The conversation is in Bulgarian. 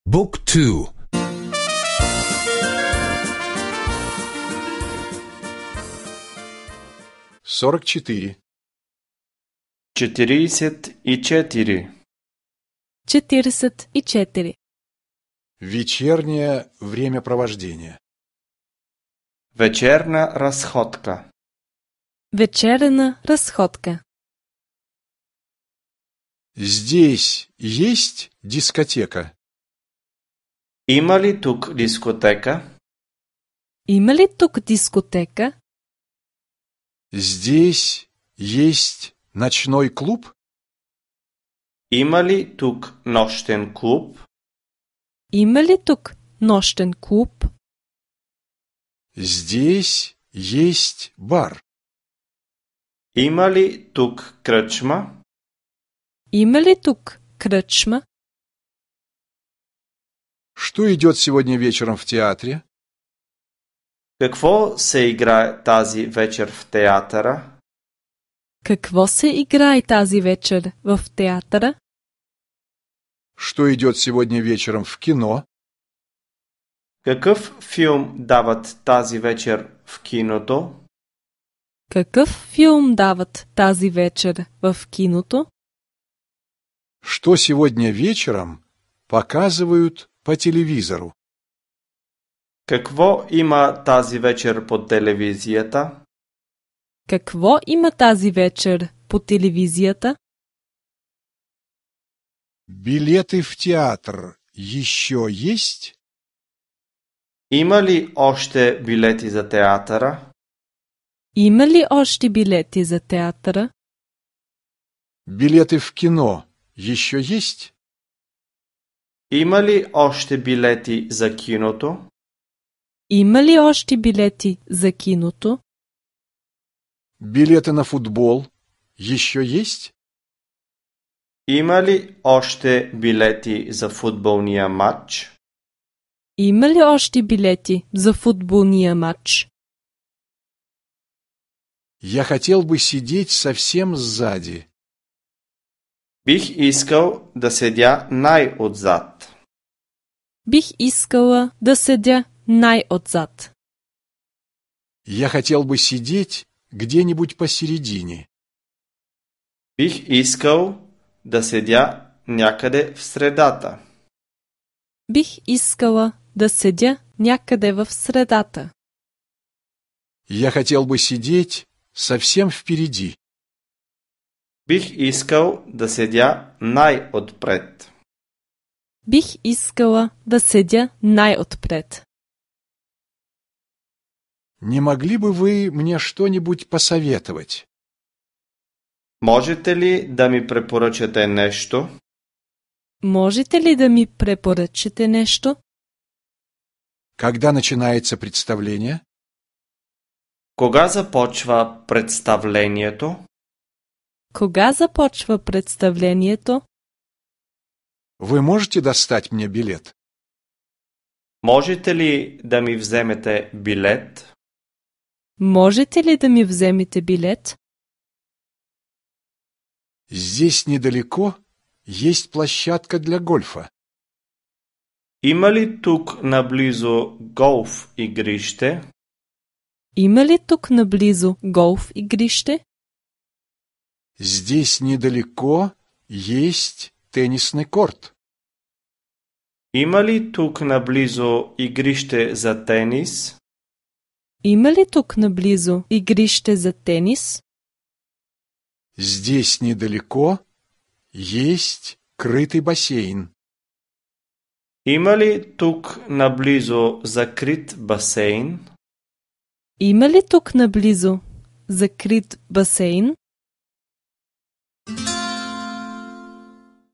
Book 2. 44. 44. 44. Вечернее времяпровождение. Вечерна разходка. Вечерна разходка. Здесь есть дискотека? Има ли тук дискотека? Има ли тук дискотека? Здесь есть ночной клуб? Има ли тук нощен клуб? Има ли тук нощен клуб? Здесь есть бар. Има ли тук кръчма? Има ли тук кръчма? Что идет сегодня вечером в театре? Какво се играе тази вечер в театъра? Какво се играе тази вечер в театъра? Что идет сегодня вечером в кино? Какъв филм дават тази вечер в киното? Какъв филм дават тази вечер в киното? Что сегодня вечером показывают по телевизору? Какво има тази вечер по телевизията? Какво има тази вечер по телевизията? Билеты в театр еще есть? Има ли още билети за театъра? Има ли още билети за театъра? Билеты в кино еще есть? Има ли още билети за киното? Има ли още билети за киното? Билеты на футбол еще есть? Има ли още билети за футболния матч? Има ли още билети за футболния матч? Я хотел бы сидеть совсем сзади. Бих искал да седя най-отзад. Бих искала да седя най-отзад. Я хотел бы сидеть где-нибудь посередине. Бих искал да седя някъде в средата. Бих искала да седя някъде в средата. Я хотел бы сидеть совсем впереди. Бих искал да седя най-отпред. Бих искала да седя най-отпред. Не могли бы вы мне что-нибудь посоветовать? Можете ли да ми препоръчате нещо? Можете ли да ми препоръчате нещо? Когда начинается представление? Кога започва представлението? Кога започва представлението? Вы можете достать мне билет? Можете ли да ми вземете билет? Можете ли да ми вземете билет? Здесь недалеко есть площадка для гольфа. Има ли тук наблизо голф игрище? Има ли тук наблизо голф игрище? Здесь недалеко есть теннисный корт. Има ли тук наблизо игрище за тенис? Има ли тук наблизо игрище за тенис? Здесь недалеко есть крытый бассейн. Има ли тук наблизо закрит басейн? Има ли тук наблизо закрит басейн?